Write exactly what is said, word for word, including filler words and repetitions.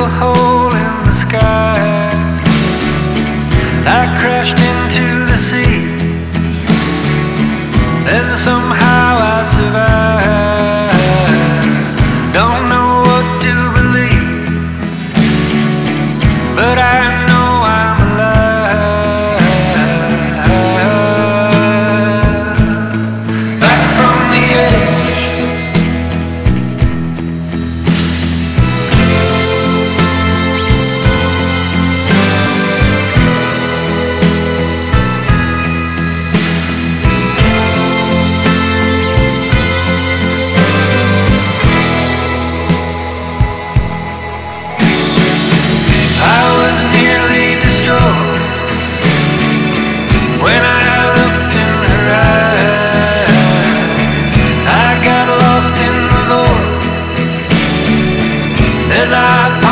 a hole in the sky. I crashed into the sea, and somehow I survived. Don't know what to believe, but I know I'm alive. Back from the edge. When I looked in her eyes, I got lost in the void as I